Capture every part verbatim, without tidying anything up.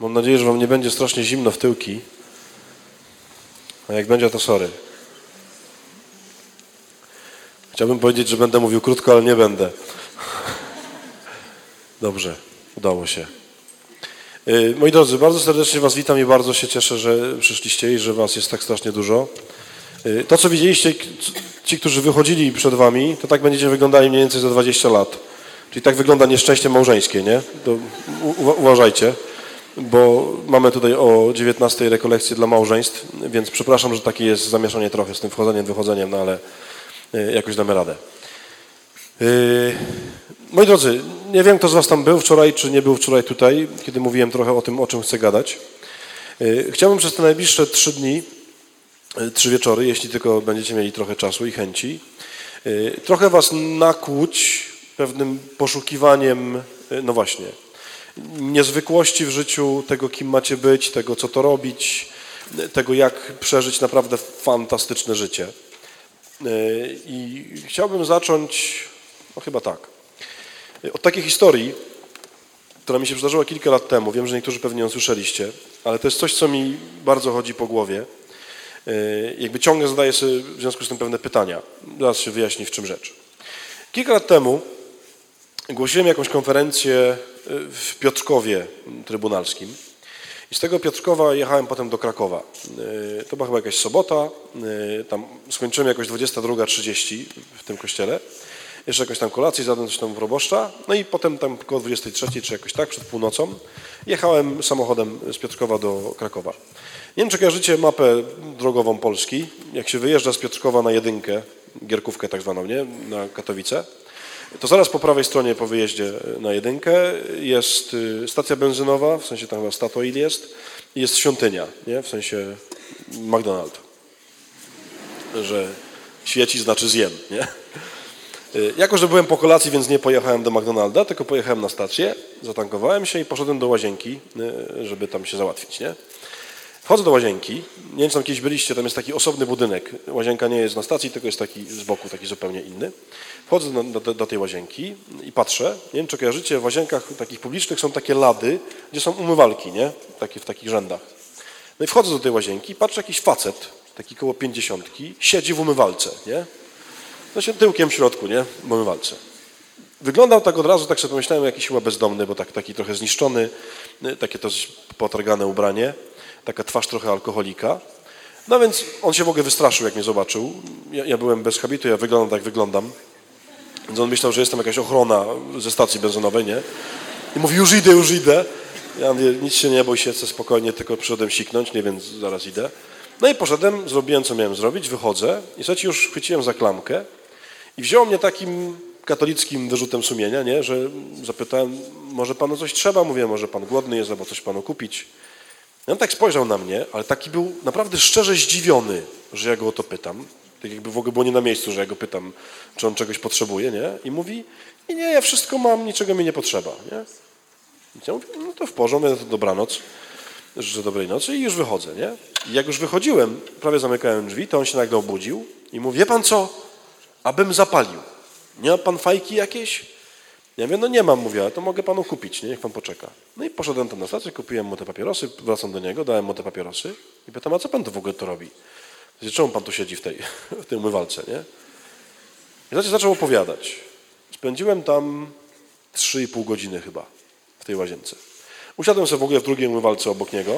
Mam nadzieję, że wam nie będzie strasznie zimno w tyłki. A jak będzie, to sorry. Chciałbym powiedzieć, że będę mówił krótko, ale nie będę. Dobrze, udało się. Moi drodzy, bardzo serdecznie was witam i bardzo się cieszę, że przyszliście i że was jest tak strasznie dużo. To, co widzieliście, ci, którzy wychodzili przed wami, to tak będziecie wyglądali mniej więcej za dwadzieścia lat. Czyli tak wygląda nieszczęście małżeńskie, nie? To u- uważajcie, bo mamy tutaj o dziewiętnastej rekolekcje dla małżeństw, więc przepraszam, że takie jest zamieszanie trochę z tym wchodzeniem, wychodzeniem, no ale jakoś damy radę. Moi drodzy, nie wiem, kto z was tam był wczoraj, czy nie był wczoraj tutaj, kiedy mówiłem trochę o tym, o czym chcę gadać. Chciałbym przez te najbliższe trzy dni, trzy wieczory, jeśli tylko będziecie mieli trochę czasu i chęci, trochę was nakłuć pewnym poszukiwaniem, no właśnie, niezwykłości w życiu, tego, kim macie być, tego, co to robić, tego, jak przeżyć naprawdę fantastyczne życie. I chciałbym zacząć, no chyba tak, od takiej historii, która mi się przydarzyła kilka lat temu. Wiem, że niektórzy pewnie ją słyszeliście, ale to jest coś, co mi bardzo chodzi po głowie. Jakby ciągle zadaję sobie w związku z tym pewne pytania. Zaraz się wyjaśni, w czym rzecz. Kilka lat temu głosiłem jakąś konferencję w Piotrkowie Trybunalskim. I z tego Piotrkowa jechałem potem do Krakowa. To była chyba jakaś sobota. Tam skończyłem jakoś dwudziesta druga trzydzieści w tym kościele. Jeszcze jakąś tam kolację, zjadłem coś tam proboszcza. No i potem tam około dwudziestej trzeciej czy jakoś tak, przed północą, jechałem samochodem z Piotrkowa do Krakowa. Nie wiem, czy kojarzycie mapę drogową Polski. Jak się wyjeżdża z Piotrkowa na jedynkę, Gierkówkę tak zwaną, nie? Na Katowice, to zaraz po prawej stronie po wyjeździe na jedynkę jest stacja benzynowa, w sensie tam chyba Statoil jest, i jest świątynia, nie? W sensie McDonald's, że świeci znaczy zjem, nie? Jako, że byłem po kolacji, więc nie pojechałem do McDonalda, tylko pojechałem na stację, zatankowałem się i poszedłem do łazienki, żeby tam się załatwić, nie? Wchodzę do łazienki, nie wiem, czy tam kiedyś byliście, tam jest taki osobny budynek. Łazienka nie jest na stacji, tylko jest taki z boku, taki zupełnie inny. Wchodzę do, do, do tej łazienki i patrzę, nie wiem, czy kojarzycie, w łazienkach takich publicznych są takie lady, gdzie są umywalki, nie? Takie w takich rzędach. No i wchodzę do tej łazienki i patrzę, jakiś facet, taki koło pięćdziesiątki, siedzi w umywalce, nie? No się tyłkiem w środku, nie? W umywalce. Wyglądał tak od razu, tak sobie pomyślałem, jakiś chyba bezdomny, bo tak, taki trochę zniszczony, takie to potargane ubranie, taka twarz trochę alkoholika. No więc on się w ogóle wystraszył, jak mnie zobaczył. Ja, ja byłem bez habitu, ja wyglądam tak, jak wyglądam. Więc on myślał, że jestem jakaś ochrona ze stacji benzynowej, nie? I mówi, już idę, już idę. Ja mówię, nic się nie bój, siedzę spokojnie, tylko przyszedłem siknąć, nie, więc zaraz idę. No i poszedłem, zrobiłem, co miałem zrobić, wychodzę i słuchajcie, już chwyciłem za klamkę i wziął mnie takim katolickim wyrzutem sumienia, nie? Że zapytałem, może panu coś trzeba? Mówię, może pan głodny jest, albo coś panu kupić. I on tak spojrzał na mnie, ale taki był naprawdę szczerze zdziwiony, że ja go o to pytam. Tak jakby w ogóle było nie na miejscu, że ja go pytam, czy on czegoś potrzebuje, nie? I mówi, i nie, ja wszystko mam, niczego mi nie potrzeba, nie? I ja mówię, no to w porządku, to dobranoc, życzę dobrej nocy i już wychodzę, nie? I jak już wychodziłem, prawie zamykałem drzwi, to on się nagle obudził i mówi, wie pan co, abym zapalił. Nie ma pan fajki jakieś? Ja mówię, no nie mam, mówię, ale to mogę panu kupić, nie? Niech pan poczeka. No i poszedłem tam na stację, kupiłem mu te papierosy, wracam do niego, dałem mu te papierosy i pytam, a co pan to w ogóle to robi? Czemu pan tu siedzi w tej, w tej umywalce, nie? I zaczął, zaczął opowiadać. Spędziłem tam trzy i pół godziny chyba w tej łazience. Usiadłem sobie w ogóle w drugiej umywalce obok niego,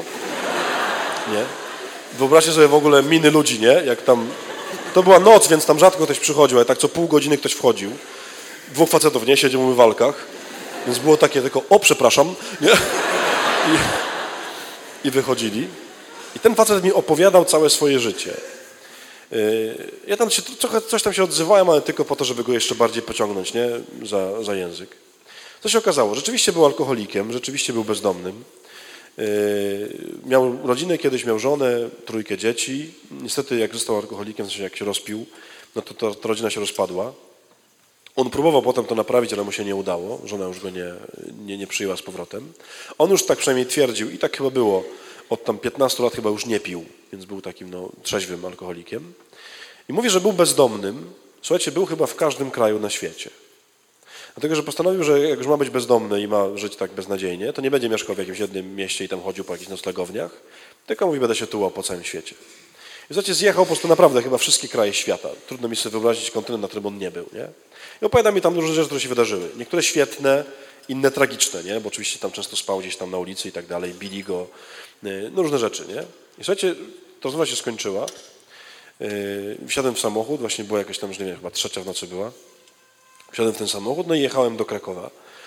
nie? Wyobraźcie sobie w ogóle miny ludzi, nie? Jak tam, to była noc, więc tam rzadko ktoś przychodził, ale tak co pół godziny ktoś wchodził. Dwóch facetów, nie? Siedział w umywalkach, więc było takie tylko, o, przepraszam, nie? I, i wychodzili. I ten facet mi opowiadał całe swoje życie. Ja tam się, trochę coś tam się odzywałem, ale tylko po to, żeby go jeszcze bardziej pociągnąć, nie? Za, za język. Co się okazało? Rzeczywiście był alkoholikiem, rzeczywiście był bezdomnym. Miał rodzinę kiedyś, miał żonę, trójkę dzieci. Niestety jak został alkoholikiem, w sensie jak się rozpił, no to ta, ta rodzina się rozpadła. On próbował potem to naprawić, ale mu się nie udało. Żona już go nie, nie, nie przyjęła z powrotem. On już tak przynajmniej twierdził i tak chyba było. Od tam piętnastu lat chyba już nie pił, więc był takim no, trzeźwym alkoholikiem. I mówi, że był bezdomnym. Słuchajcie, był chyba w każdym kraju na świecie. Dlatego, że postanowił, że jak już ma być bezdomny i ma żyć tak beznadziejnie, to nie będzie mieszkał w jakimś jednym mieście i tam chodził po jakichś noclegowniach, tylko mówi, będę się tułał po całym świecie. I zobaczcie, zjechał po prostu naprawdę chyba wszystkie kraje świata. Trudno mi sobie wyobrazić kontynent, na którym on nie był, nie? I opowiada mi tam różne rzeczy, które się wydarzyły. Niektóre świetne, inne tragiczne, nie? Bo oczywiście tam często spał gdzieś tam na ulicy i tak dalej, bili go, no różne rzeczy, nie? I słuchajcie, to rozmowa się skończyła. Wsiadłem w samochód, właśnie była jakaś tam, już nie wiem, chyba trzecia w nocy była. Wsiadłem w ten samochód, no i jechałem do Krakowa.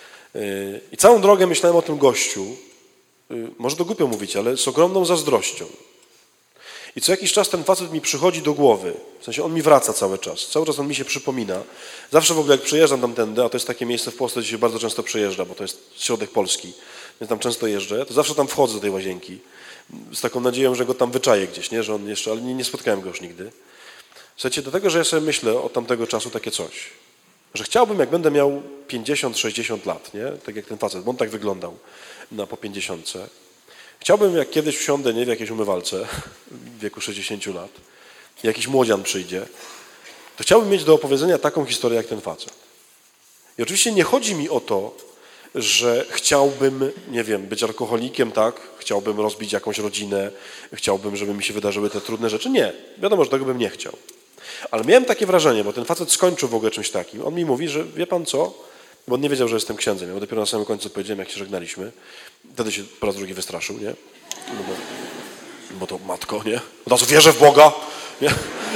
I całą drogę myślałem o tym gościu, może to głupio mówić, ale z ogromną zazdrością. I co jakiś czas ten facet mi przychodzi do głowy, w sensie on mi wraca cały czas, cały czas on mi się przypomina. Zawsze w ogóle jak przejeżdżam tamtędy, a to jest takie miejsce w Polsce, gdzie się bardzo często przejeżdża, bo to jest środek Polski, więc tam często jeżdżę, to zawsze tam wchodzę do tej łazienki z taką nadzieją, że go tam wyczaję gdzieś, nie? Że on jeszcze, ale nie, nie spotkałem go już nigdy. Słuchajcie, do tego, że ja sobie myślę od tamtego czasu takie coś, że chciałbym, jak będę miał pięćdziesiąt sześćdziesiąt lat, nie? Tak jak ten facet, bo on tak wyglądał na po pięćdziesiątce. Chciałbym, jak kiedyś wsiądę, nie, w jakiejś umywalce w wieku sześćdziesięciu lat, jakiś młodzian przyjdzie, to chciałbym mieć do opowiedzenia taką historię, jak ten facet. I oczywiście nie chodzi mi o to, że chciałbym, nie wiem, być alkoholikiem, tak? Chciałbym rozbić jakąś rodzinę, chciałbym, żeby mi się wydarzyły te trudne rzeczy. Nie, wiadomo, że tego bym nie chciał. Ale miałem takie wrażenie, bo ten facet skończył w ogóle czymś takim. On mi mówi, że wie pan co, bo on nie wiedział, że jestem księdzem. Ja dopiero na samym końcu powiedziałem, jak się żegnaliśmy. Wtedy się po raz drugi wystraszył, nie? No bo, bo to matko, nie? Od razu wierzę w Boga, nie?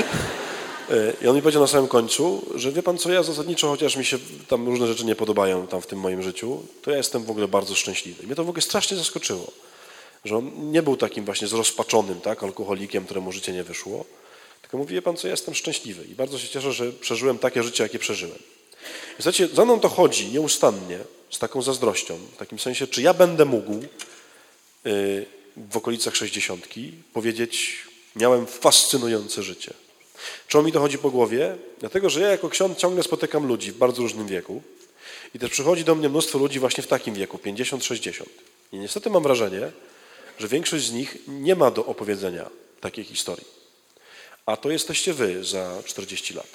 I on mi powiedział na samym końcu, że wie pan co, ja zasadniczo, chociaż mi się tam różne rzeczy nie podobają tam w tym moim życiu, to ja jestem w ogóle bardzo szczęśliwy. I mnie to w ogóle strasznie zaskoczyło, że on nie był takim właśnie zrozpaczonym, tak, alkoholikiem, któremu życie nie wyszło, tylko mówi, wie pan co, ja jestem szczęśliwy i bardzo się cieszę, że przeżyłem takie życie, jakie przeżyłem. I słuchajcie, za mną to chodzi nieustannie, z taką zazdrością, w takim sensie, czy ja będę mógł yy, w okolicach sześćdziesiątki powiedzieć, miałem fascynujące życie. Czemu mi to chodzi po głowie? Dlatego, że ja jako ksiądz ciągle spotykam ludzi w bardzo różnym wieku i też przychodzi do mnie mnóstwo ludzi właśnie w takim wieku, pięćdziesiąt sześćdziesiąt. I niestety mam wrażenie, że większość z nich nie ma do opowiedzenia takiej historii. A to jesteście wy za czterdzieści lat.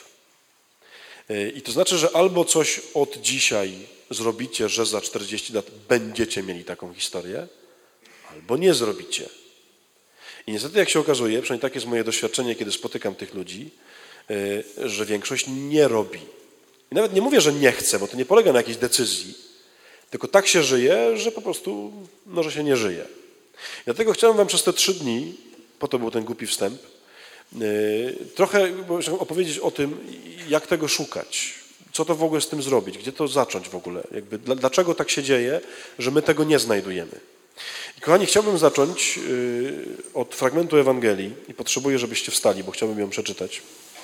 I to znaczy, że albo coś od dzisiaj zrobicie, że za czterdzieści lat będziecie mieli taką historię, albo nie zrobicie. I niestety, jak się okazuje, przynajmniej takie jest moje doświadczenie, kiedy spotykam tych ludzi, że większość nie robi. I nawet nie mówię, że nie chce, bo to nie polega na jakiejś decyzji, tylko tak się żyje, że po prostu może się nie żyje. I dlatego chciałem wam przez te trzy dni, po to był ten głupi wstęp, trochę opowiedzieć o tym, jak tego szukać, co to w ogóle z tym zrobić, gdzie to zacząć w ogóle, jakby, dlaczego tak się dzieje, że my tego nie znajdujemy. I kochani, chciałbym zacząć od fragmentu Ewangelii i potrzebuję, żebyście wstali, bo chciałbym ją przeczytać.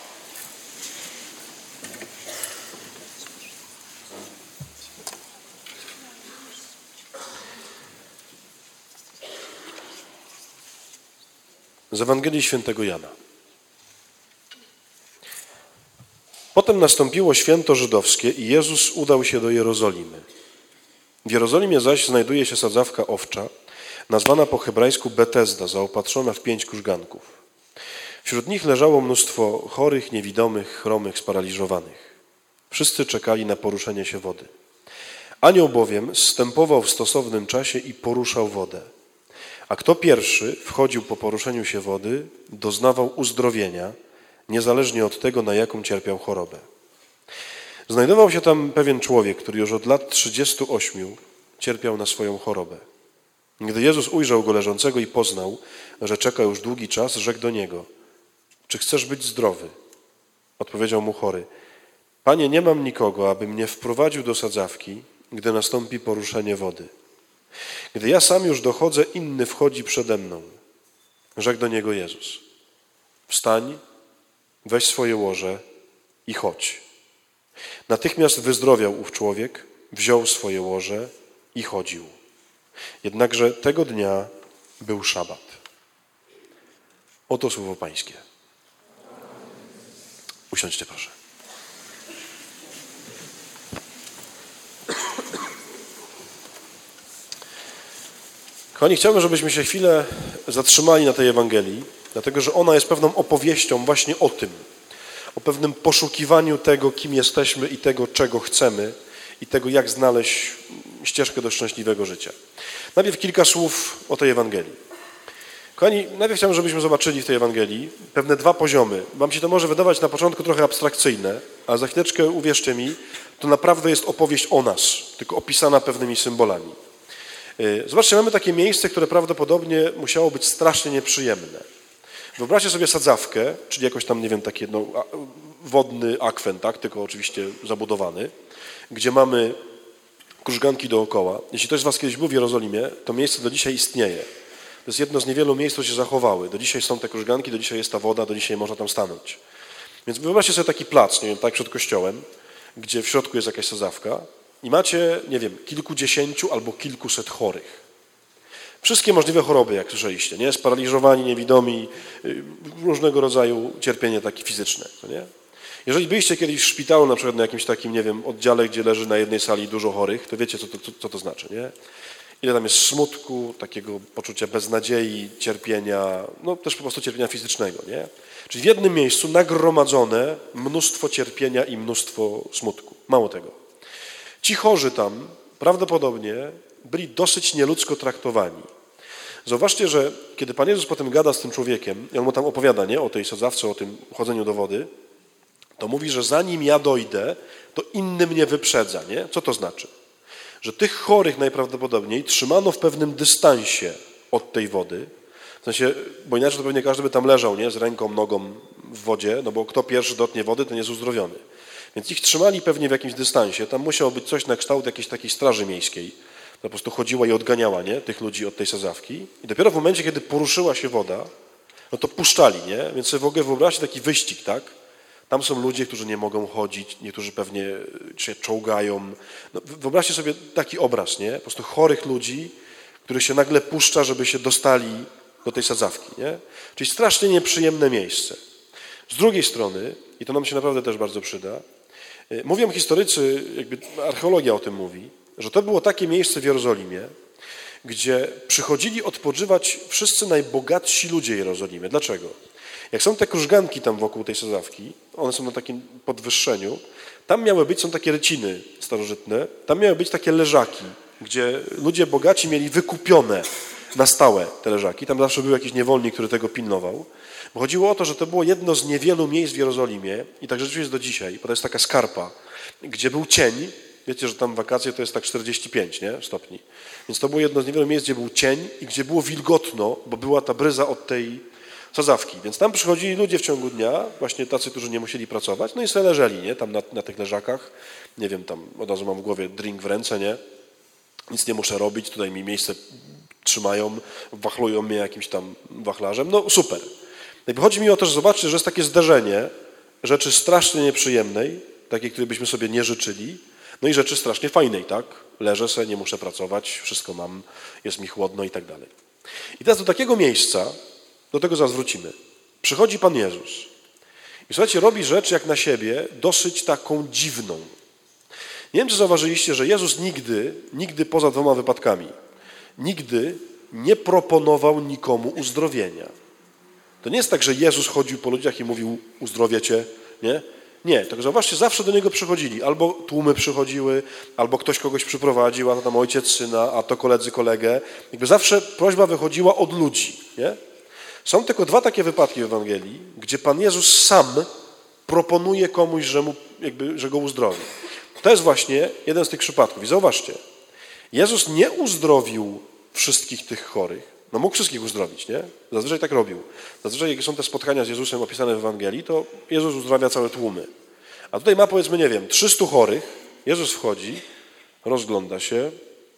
Z Ewangelii Świętego Jana. Potem nastąpiło święto żydowskie i Jezus udał się do Jerozolimy. W Jerozolimie zaś znajduje się sadzawka owcza, nazwana po hebrajsku Betesda, zaopatrzona w pięć krużganków. Wśród nich leżało mnóstwo chorych, niewidomych, chromych, sparaliżowanych. Wszyscy czekali na poruszenie się wody. Anioł bowiem zstępował w stosownym czasie i poruszał wodę. A kto pierwszy wchodził po poruszeniu się wody, doznawał uzdrowienia, niezależnie od tego, na jaką cierpiał chorobę. Znajdował się tam pewien człowiek, który już od lat trzydziestu ośmiu cierpiał na swoją chorobę. Gdy Jezus ujrzał go leżącego i poznał, że czeka już długi czas, rzekł do niego: czy chcesz być zdrowy? Odpowiedział mu chory: Panie, nie mam nikogo, aby mnie wprowadził do sadzawki, gdy nastąpi poruszenie wody. Gdy ja sam już dochodzę, inny wchodzi przede mną. Rzekł do niego Jezus: wstań, weź swoje łoże i chodź. Natychmiast wyzdrowiał ów człowiek, wziął swoje łoże i chodził. Jednakże tego dnia był szabat. Oto słowo Pańskie. Usiądźcie proszę. Kochani, chciałbym, żebyśmy się chwilę zatrzymali na tej Ewangelii, dlatego że ona jest pewną opowieścią właśnie o tym, o pewnym poszukiwaniu tego, kim jesteśmy i tego, czego chcemy i tego, jak znaleźć ścieżkę do szczęśliwego życia. Najpierw kilka słów o tej Ewangelii. Kochani, najpierw chciałbym, żebyśmy zobaczyli w tej Ewangelii pewne dwa poziomy. Wam się to może wydawać na początku trochę abstrakcyjne, ale za chwileczkę, uwierzcie mi, to naprawdę jest opowieść o nas, tylko opisana pewnymi symbolami. Zobaczcie, mamy takie miejsce, które prawdopodobnie musiało być strasznie nieprzyjemne. Wyobraźcie sobie sadzawkę, czyli jakoś tam, nie wiem, taki no, wodny akwen, tak, tylko oczywiście zabudowany, gdzie mamy krużganki dookoła. Jeśli ktoś z was kiedyś był w Jerozolimie, to miejsce do dzisiaj istnieje. To jest jedno z niewielu miejsc, które się zachowały. Do dzisiaj są te krużganki, do dzisiaj jest ta woda, do dzisiaj można tam stanąć. Więc wyobraźcie sobie taki plac, nie wiem, tak przed kościołem, gdzie w środku jest jakaś sadzawka i macie, nie wiem, kilkudziesięciu albo kilkuset chorych. Wszystkie możliwe choroby, jak słyszeliście, nie? Sparaliżowani, niewidomi, różnego rodzaju cierpienie takie fizyczne, to nie? Jeżeli byliście kiedyś w szpitalu, na przykład na jakimś takim, nie wiem, oddziale, gdzie leży na jednej sali dużo chorych, to wiecie, co to, co, co to znaczy, nie? Ile tam jest smutku, takiego poczucia beznadziei, cierpienia, no też po prostu cierpienia fizycznego, nie? Czyli w jednym miejscu nagromadzone mnóstwo cierpienia i mnóstwo smutku. Mało tego. Ci chorzy tam prawdopodobnie byli dosyć nieludzko traktowani. Zauważcie, że kiedy Pan Jezus potem gada z tym człowiekiem i on mu tam opowiada, nie, o tej sadzawce, o tym chodzeniu do wody, to mówi, że zanim ja dojdę, to inny mnie wyprzedza, nie? Co to znaczy? Że tych chorych najprawdopodobniej trzymano w pewnym dystansie od tej wody, w sensie, bo inaczej to pewnie każdy by tam leżał, nie, z ręką, nogą w wodzie, no bo kto pierwszy dotknie wody, ten jest uzdrowiony. Więc ich trzymali pewnie w jakimś dystansie, tam musiało być coś na kształt jakiejś takiej straży miejskiej, po prostu chodziła i odganiała, nie, tych ludzi od tej sadzawki i dopiero w momencie, kiedy poruszyła się woda, no to puszczali, nie, więc sobie w ogóle wyobraźcie taki wyścig, tak? Tam są ludzie, którzy nie mogą chodzić, niektórzy pewnie się czołgają. No, wyobraźcie sobie taki obraz, nie? Po prostu chorych ludzi, których się nagle puszcza, żeby się dostali do tej sadzawki, nie? Czyli strasznie nieprzyjemne miejsce. Z drugiej strony, i to nam się naprawdę też bardzo przyda, mówią historycy, jakby archeologia o tym mówi, że to było takie miejsce w Jerozolimie, gdzie przychodzili odpoczywać wszyscy najbogatsi ludzie Jerozolimy. Dlaczego? Jak są te krużganki tam wokół tej sadzawki, one są na takim podwyższeniu, tam miały być, są takie ryciny starożytne, tam miały być takie leżaki, gdzie ludzie bogaci mieli wykupione na stałe te leżaki. Tam zawsze był jakiś niewolnik, który tego pilnował. Bo chodziło o to, że to było jedno z niewielu miejsc w Jerozolimie i tak rzeczywiście jest do dzisiaj, bo to jest taka skarpa, gdzie był cień. Wiecie, że tam wakacje to jest tak czterdzieści pięć, nie? Stopni. Więc to było jedno z niewielu miejsc, gdzie był cień i gdzie było wilgotno, bo była ta bryza od tej sadzawki. Więc tam przychodzili ludzie w ciągu dnia, właśnie tacy, którzy nie musieli pracować, no i sobie leżeli, nie? Tam na, na tych leżakach. Nie wiem, tam od razu mam w głowie drink w ręce, nie? Nic nie muszę robić, tutaj mi miejsce trzymają, wachlują mnie jakimś tam wachlarzem. No super. No chodzi mi o to, że zobaczcie, że jest takie zderzenie rzeczy strasznie nieprzyjemnej, takiej, której byśmy sobie nie życzyli, no i rzeczy strasznie fajnej, tak? Leżę sobie, nie muszę pracować, wszystko mam, jest mi chłodno i tak dalej. I teraz do takiego miejsca, do tego zaraz wrócimy, przychodzi Pan Jezus. I słuchajcie, robi rzecz jak na siebie dosyć taką dziwną. Nie wiem, czy zauważyliście, że Jezus nigdy, nigdy poza dwoma wypadkami, nigdy nie proponował nikomu uzdrowienia. To nie jest tak, że Jezus chodził po ludziach i mówił uzdrowię cię, nie? Nie, tylko zauważcie, zawsze do Niego przychodzili. Albo tłumy przychodziły, albo ktoś kogoś przyprowadził, a to tam ojciec syna, a to koledzy kolegę. Jakby zawsze prośba wychodziła od ludzi, nie? Są tylko dwa takie wypadki w Ewangelii, gdzie Pan Jezus sam proponuje komuś, że, mu, jakby, że go uzdrowi. To jest właśnie jeden z tych przypadków. I zauważcie, Jezus nie uzdrowił wszystkich tych chorych. No mógł wszystkich uzdrowić, nie? Zazwyczaj tak robił. Zazwyczaj jak są te spotkania z Jezusem opisane w Ewangelii, to Jezus uzdrawia całe tłumy. A tutaj ma, powiedzmy, nie wiem, trzystu chorych. Jezus wchodzi, rozgląda się,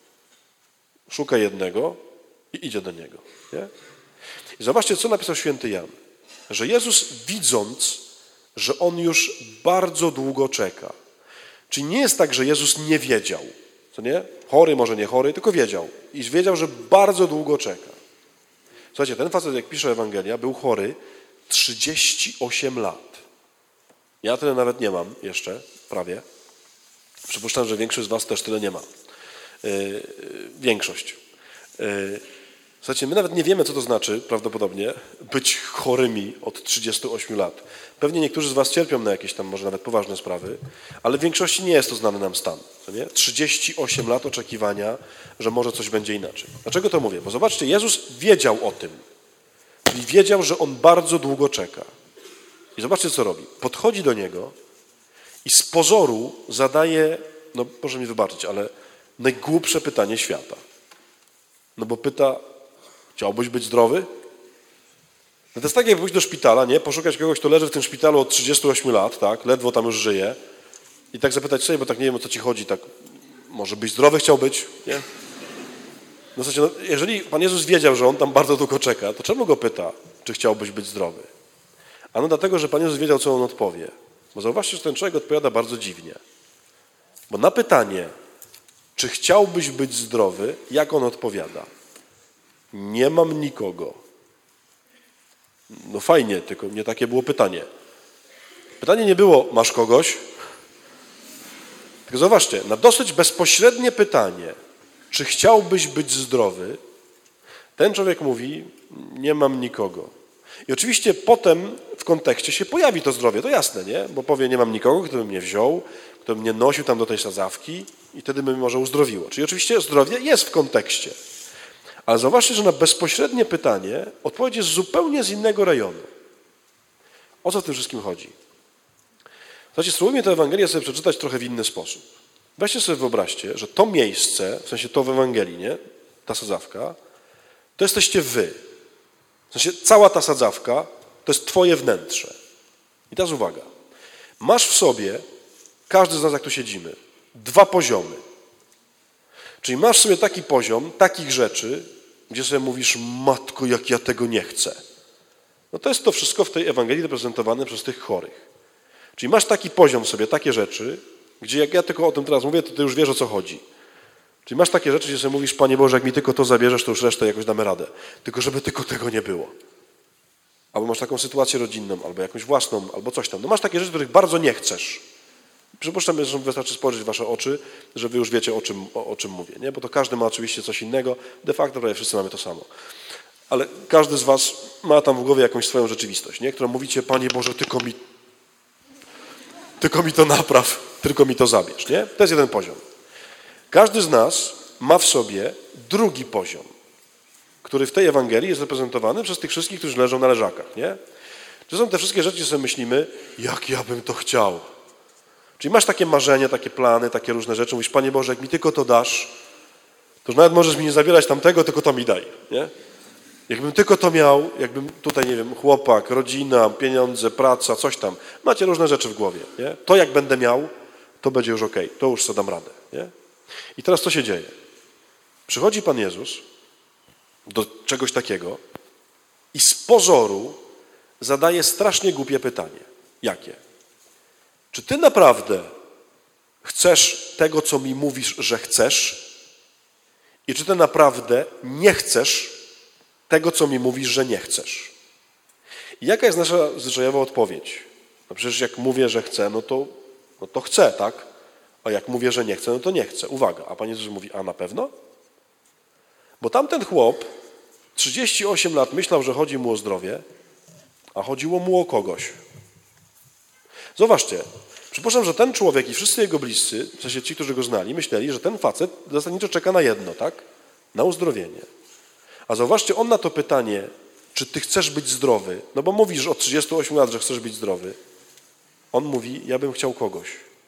szuka jednego i idzie do niego, nie? I zobaczcie, co napisał święty Jan. Że Jezus, widząc, że on już bardzo długo czeka. Czyli nie jest tak, że Jezus nie wiedział, co nie? Chory, może nie chory, tylko wiedział. I wiedział, że bardzo długo czeka. Słuchajcie, ten facet, jak pisze Ewangelia, był chory trzydzieści osiem lat. Ja tyle nawet nie mam jeszcze, prawie. Przypuszczam, że większość z was też tyle nie ma. Yy, większość. Yy, Słuchajcie, my nawet nie wiemy, co to znaczy prawdopodobnie być chorymi od trzydziestu ośmiu lat. Pewnie niektórzy z was cierpią na jakieś tam może nawet poważne sprawy, ale w większości nie jest to znany nam stan. Nie? trzydzieści osiem lat oczekiwania, że może coś będzie inaczej. Dlaczego to mówię? Bo zobaczcie, Jezus wiedział o tym. Czyli wiedział, że on bardzo długo czeka. I zobaczcie, co robi. Podchodzi do niego i z pozoru zadaje, no proszę mi wybaczyć, ale najgłupsze pytanie świata. No bo pyta, chciałbyś być zdrowy? No to jest tak, jak pójść do szpitala, nie? Poszukać kogoś, kto leży w tym szpitalu od trzydziestu ośmiu lat, tak? Ledwo tam już żyje. I tak zapytać sobie, bo tak nie wiem, o co ci chodzi, tak może byś zdrowy chciał być, nie? No, słuchajcie, no jeżeli Pan Jezus wiedział, że on tam bardzo długo czeka, to czemu go pyta, czy chciałbyś być zdrowy? Ano dlatego, że Pan Jezus wiedział, co on odpowie. Bo zauważcie, że ten człowiek odpowiada bardzo dziwnie. Bo na pytanie, czy chciałbyś być zdrowy, jak on odpowiada? Nie mam nikogo. No fajnie, tylko nie takie było pytanie. Pytanie nie było, masz kogoś? Tylko zauważcie, na dosyć bezpośrednie pytanie, czy chciałbyś być zdrowy, ten człowiek mówi, nie mam nikogo. I oczywiście potem w kontekście się pojawi to zdrowie, to jasne, nie? Bo powie, nie mam nikogo, kto by mnie wziął, kto by mnie nosił tam do tej sadzawki i wtedy by mnie może uzdrowiło. Czyli oczywiście zdrowie jest w kontekście. Ale zauważcie, że na bezpośrednie pytanie odpowiedź jest zupełnie z innego rejonu. O co w tym wszystkim chodzi? Słuchajcie, spróbujmy tę Ewangelię sobie przeczytać trochę w inny sposób. Weźcie sobie wyobraźcie, że to miejsce, w sensie to w Ewangelii, nie? Ta sadzawka, to jesteście wy. W sensie cała ta sadzawka to jest twoje wnętrze. I teraz uwaga. Masz w sobie, każdy z nas, jak tu siedzimy, dwa poziomy. Czyli masz sobie taki poziom, takich rzeczy, gdzie sobie mówisz, matko, jak ja tego nie chcę. No to jest to wszystko w tej Ewangelii reprezentowane przez tych chorych. Czyli masz taki poziom sobie, takie rzeczy, gdzie jak ja tylko o tym teraz mówię, to ty już wiesz, o co chodzi. Czyli masz takie rzeczy, gdzie sobie mówisz, Panie Boże, jak mi tylko to zabierzesz, to już resztę jakoś damy radę. Tylko żeby tylko tego nie było. Albo masz taką sytuację rodzinną, albo jakąś własną, albo coś tam. No masz takie rzeczy, których bardzo nie chcesz. Przypuszczam, że wystarczy spojrzeć w wasze oczy, że wy już wiecie, o czym, o, o czym mówię. Nie? Bo to każdy ma oczywiście coś innego. De facto prawie wszyscy mamy to samo. Ale każdy z was ma tam w głowie jakąś swoją rzeczywistość, nie? Którą mówicie, Panie Boże, tylko mi, tylko mi to napraw, tylko mi to zabierz. Nie? To jest jeden poziom. Każdy z nas ma w sobie drugi poziom, który w tej Ewangelii jest reprezentowany przez tych wszystkich, którzy leżą na leżakach. Nie? To są te wszystkie rzeczy, gdzie sobie myślimy, jak ja bym to chciał. Czyli masz takie marzenia, takie plany, takie różne rzeczy. Mówisz, Panie Boże, jak mi tylko to dasz, to już nawet możesz mi nie zabierać tamtego, tylko to mi daj. Nie? Jakbym tylko to miał, jakbym tutaj, nie wiem, chłopak, rodzina, pieniądze, praca, coś tam. Macie różne rzeczy w głowie. Nie? To jak będę miał, to będzie już okej. To już sobie dam radę. Nie? I teraz co się dzieje? Przychodzi Pan Jezus do czegoś takiego i z pozoru zadaje strasznie głupie pytanie. Jakie? Czy ty naprawdę chcesz tego, co mi mówisz, że chcesz? I czy ty naprawdę nie chcesz tego, co mi mówisz, że nie chcesz? I jaka jest nasza zwyczajowa odpowiedź? No przecież jak mówię, że chcę, no to, no to chcę, tak? A jak mówię, że nie chcę, no to nie chcę. Uwaga, a Pan Jezus mówi, a na pewno? Bo tamten chłop trzydzieści osiem lat myślał, że chodzi mu o zdrowie, a chodziło mu o kogoś. Zobaczcie, przypuszczam, że ten człowiek i wszyscy jego bliscy, w sensie ci, którzy go znali, myśleli, że ten facet zasadniczo czeka na jedno, tak? Na uzdrowienie. A zauważcie, on na to pytanie, czy ty chcesz być zdrowy, no bo mówisz od trzydziestu ośmiu lat, że chcesz być zdrowy, on mówi, ja bym chciał kogoś.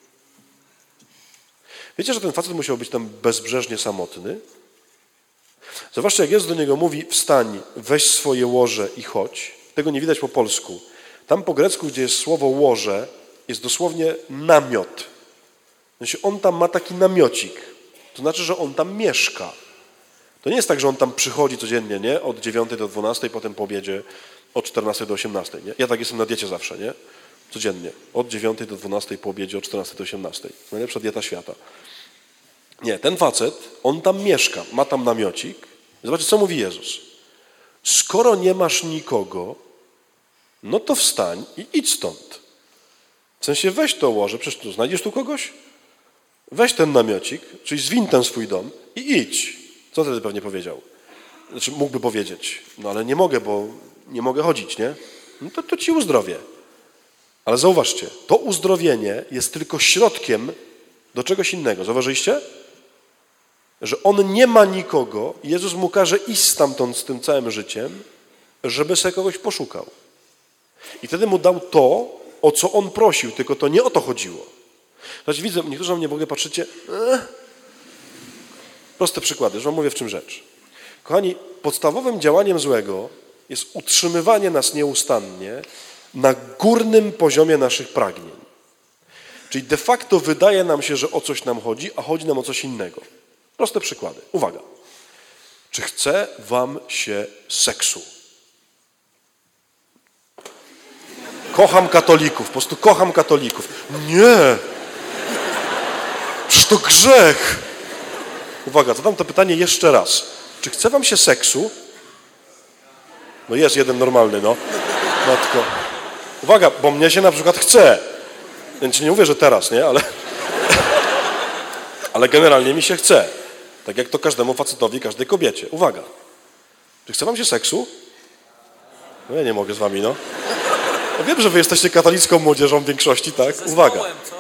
Wiecie, że ten facet musiał być tam bezbrzeżnie samotny? Zobaczcie, jak Jezus do niego mówi, wstań, weź swoje łoże i chodź. Tego nie widać po polsku. Tam po grecku, gdzie jest słowo łoże, jest dosłownie namiot. Znaczy, on tam ma taki namiocik. To znaczy, że on tam mieszka. To nie jest tak, że on tam przychodzi codziennie, nie? Od dziewiątej do dwunastej, potem po obiedzie od czternastej do osiemnastej, nie? Ja tak jestem na diecie zawsze, nie? Codziennie. Od dziewiątej do dwunastej, po obiedzie od czternastej do osiemnastej. Najlepsza dieta świata. Nie, ten facet, on tam mieszka, ma tam namiocik. Zobaczcie, co mówi Jezus. Skoro nie masz nikogo, no to wstań i idź stąd. W sensie weź to łoże, przecież tu znajdziesz tu kogoś? Weź ten namiocik, czyli zwiń ten swój dom i idź. Co wtedy pewnie powiedział? znaczy mógłby powiedzieć, no ale nie mogę, bo nie mogę chodzić, nie? No to, to ci uzdrowię. Ale zauważcie, to uzdrowienie jest tylko środkiem do czegoś innego. Zauważyliście? Że on nie ma nikogo, Jezus mu każe iść stamtąd z tym całym życiem, żeby sobie kogoś poszukał. I wtedy mu dał to, o co on prosił, tylko to nie o to chodziło. Znaczy widzę, niektórzy na mnie w ogóle patrzycie, eh. proste przykłady, że wam mówię w czym rzecz. Kochani, podstawowym działaniem złego jest utrzymywanie nas nieustannie na górnym poziomie naszych pragnień. Czyli de facto wydaje nam się, że o coś nam chodzi, a chodzi nam o coś innego. Proste przykłady. Uwaga. Czy chce wam się seksu? Kocham katolików, po prostu kocham katolików. Nie! Przecież to grzech! Uwaga, zadam to pytanie jeszcze raz. Czy chce wam się seksu? No jest jeden normalny, no. Matko. Uwaga, bo mnie się na przykład chce. Więc nie mówię, że teraz, nie? Ale, ale generalnie mi się chce. Tak jak to każdemu facetowi, każdej kobiecie. Uwaga. Czy chce wam się seksu? No ja nie mogę z wami, no. Ja wiem, że wy jesteście katolicką młodzieżą w większości, tak? Uwaga.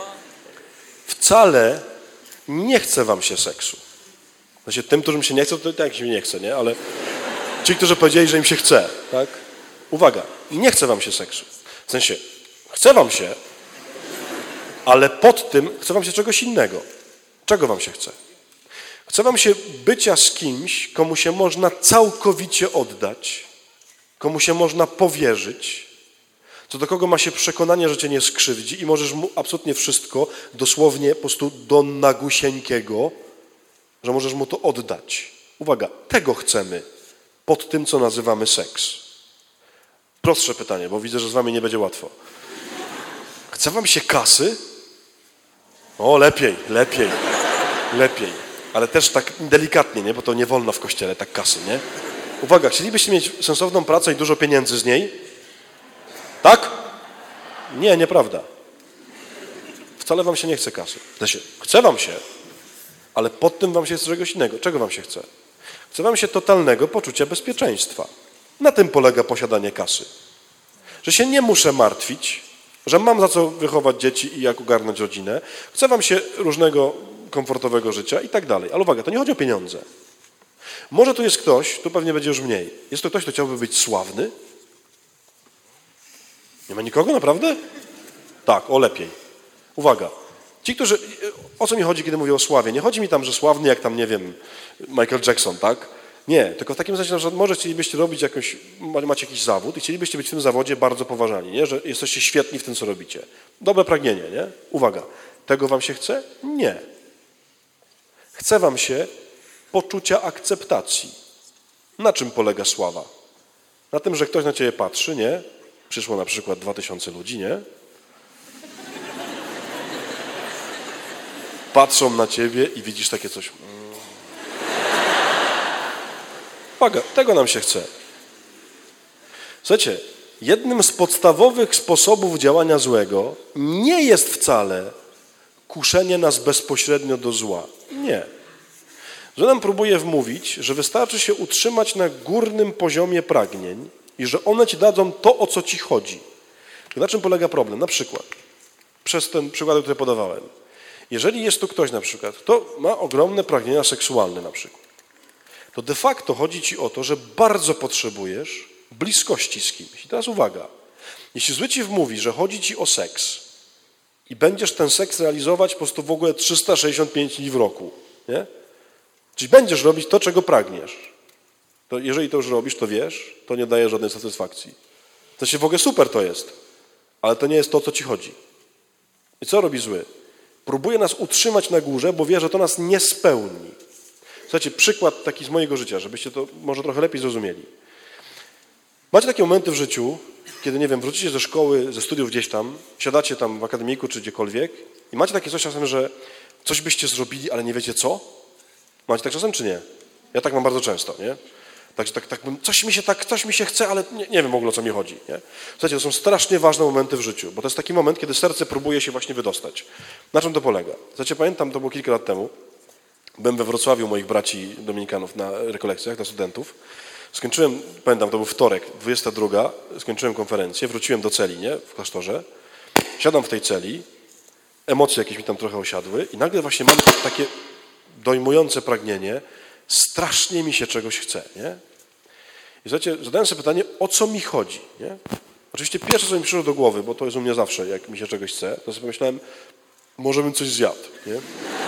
Wcale nie chce wam się seksu. Znaczy tym, którym się nie chce, to tak się nie chce, nie? Ale ci, którzy powiedzieli, że im się chce, tak? Uwaga. Nie chce wam się seksu. W sensie, chce wam się, ale pod tym chce wam się czegoś innego. Czego wam się chce? Chce wam się bycia z kimś, komu się można całkowicie oddać, komu się można powierzyć, co do kogo ma się przekonanie, że cię nie skrzywdzi i możesz mu absolutnie wszystko, dosłownie po prostu do nagusieńkiego, że możesz mu to oddać. Uwaga, tego chcemy pod tym, co nazywamy seks. Prostsze pytanie, bo widzę, że z wami nie będzie łatwo. Chce wam się kasy? O, lepiej, lepiej, lepiej. Ale też tak delikatnie, nie? Bo to nie wolno w kościele, tak kasy, nie? Uwaga, chcielibyście mieć sensowną pracę i dużo pieniędzy z niej? Tak? Nie, nieprawda. Wcale wam się nie chce kasy. Znaczy, chce wam się, ale pod tym wam się chce czegoś innego. Czego wam się chce? Chce wam się totalnego poczucia bezpieczeństwa. Na tym polega posiadanie kasy. Że się nie muszę martwić, że mam za co wychować dzieci i jak ogarnąć rodzinę. Chce wam się różnego komfortowego życia i tak dalej. Ale uwaga, to nie chodzi o pieniądze. Może tu jest ktoś, tu pewnie będzie już mniej. Jest to ktoś, kto chciałby być sławny? Nie ma nikogo, naprawdę? Tak, o lepiej. Uwaga. Ci, którzy... O co mi chodzi, kiedy mówię o sławie? Nie chodzi mi tam, że sławny jak tam, nie wiem, Michael Jackson, tak? Nie, tylko w takim sensie, na przykład może chcielibyście robić jakąś... Macie jakiś zawód i chcielibyście być w tym zawodzie bardzo poważani, nie? Że jesteście świetni w tym, co robicie. Dobre pragnienie, nie? Uwaga. Tego wam się chce? Nie. Chce wam się poczucia akceptacji. Na czym polega sława? Na tym, że ktoś na ciebie patrzy, nie? Przyszło na przykład dwa tysiące ludzi, nie? Patrzą na ciebie i widzisz takie coś. Uwaga, tego nam się chce. Słuchajcie, jednym z podstawowych sposobów działania złego nie jest wcale kuszenie nas bezpośrednio do zła. Nie. Że nam próbuje wmówić, że wystarczy się utrzymać na górnym poziomie pragnień i że one ci dadzą to, o co ci chodzi. Na czym polega problem? Na przykład, przez ten przykład, który podawałem. Jeżeli jest tu ktoś na przykład, kto ma ogromne pragnienia seksualne na przykład, to de facto chodzi ci o to, że bardzo potrzebujesz bliskości z kimś. I teraz uwaga, jeśli zły ci wmówi, że chodzi ci o seks i będziesz ten seks realizować po prostu w ogóle trzysta sześćdziesiąt pięć dni w roku, nie? Czyli będziesz robić to, czego pragniesz. To jeżeli to już robisz, to wiesz, to nie daje żadnej satysfakcji. To się w ogóle super to jest, ale to nie jest to, co ci chodzi. I co robi zły? Próbuje nas utrzymać na górze, bo wie, że to nas nie spełni. Słuchajcie, przykład taki z mojego życia, żebyście to może trochę lepiej zrozumieli. Macie takie momenty w życiu, kiedy, nie wiem, wrócicie ze szkoły, ze studiów gdzieś tam, siadacie tam w akademiku czy gdziekolwiek i macie takie coś czasem, że coś byście zrobili, ale nie wiecie co? Macie tak czasem, czy nie? Ja tak mam bardzo często, nie? Także tak, tak, coś mi się tak, coś mi się chce, ale nie, nie wiem w ogóle, o co mi chodzi, nie? Słuchajcie, to są strasznie ważne momenty w życiu, bo to jest taki moment, kiedy serce próbuje się właśnie wydostać. Na czym to polega? Słuchajcie, pamiętam, to było kilka lat temu, Byłem we Wrocławiu moich braci dominikanów na rekolekcjach, dla studentów. Skończyłem, pamiętam, to był wtorek, dwudziesta druga, skończyłem konferencję, wróciłem do celi, nie, w klasztorze. Siadam w tej celi, emocje jakieś mi tam trochę osiadły i nagle właśnie mam takie dojmujące pragnienie, strasznie mi się czegoś chce, nie? I słuchajcie, zadałem sobie pytanie, o co mi chodzi, nie? Oczywiście pierwsze, co mi przyszło do głowy, bo to jest u mnie zawsze, jak mi się czegoś chce, to sobie pomyślałem, może bym coś zjadł, nie?